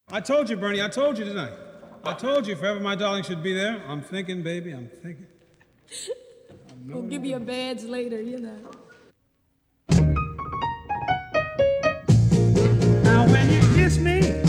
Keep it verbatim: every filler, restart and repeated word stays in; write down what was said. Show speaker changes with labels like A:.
A: I told you, Bernie, I told you tonight. I told you if ever my darling should be there. I'm thinking, baby, I'm thinking.
B: We'll give you a badge later, you know.
A: Now when you kiss me,